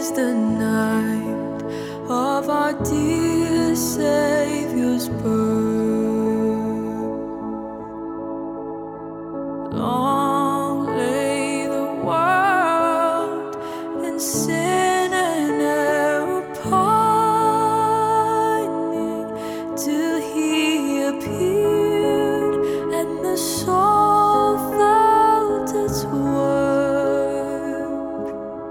is the night of our dear Savior's birth. Long lay the world in sin and error pining, till He appeared and the soul felt its work.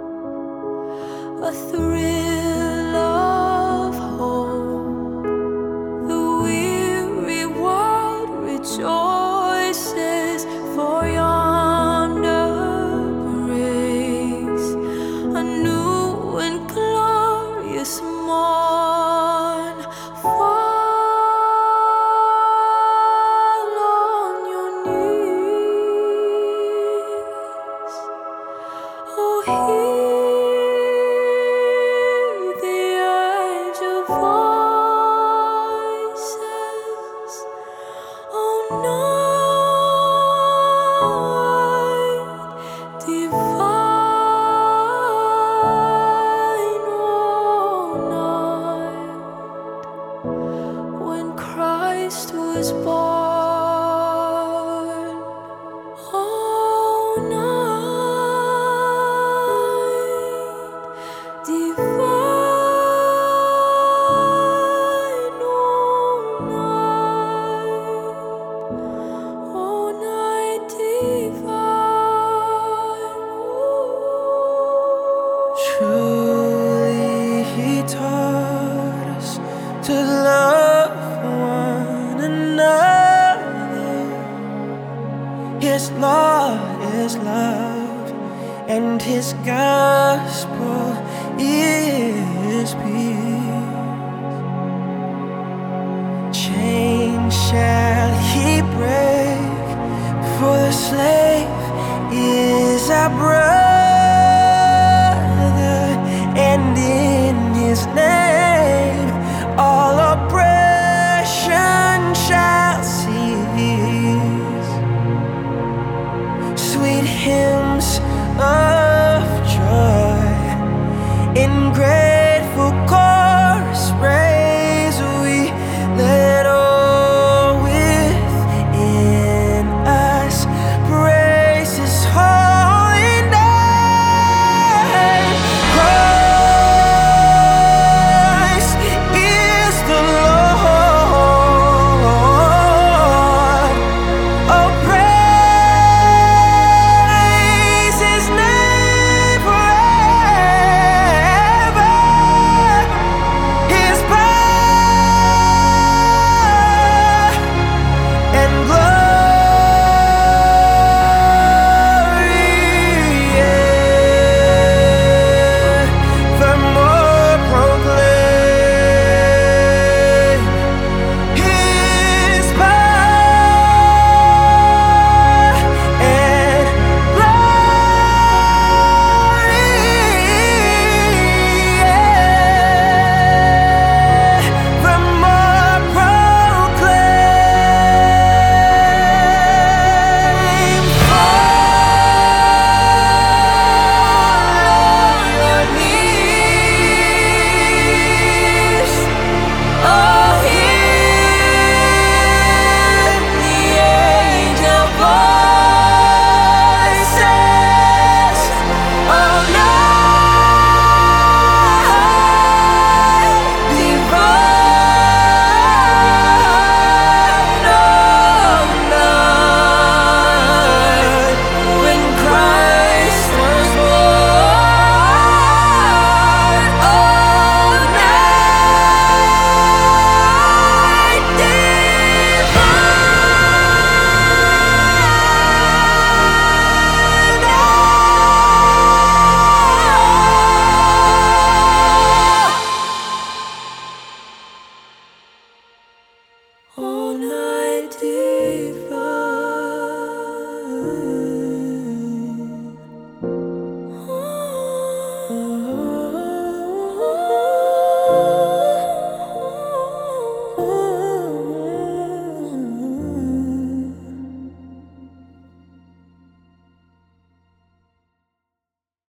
A thrill of hope, the weary world rejoices, for yonder breaks a new and glorious morn. Fall on your knees, oh, hear the angel voices, oh, night divine, oh, night when Christ was born, oh, night divine, oh, night divine. Truly He taught us to love one another. His law is love, and His gospel is peace. Chains shall He break, for the slave is our brother.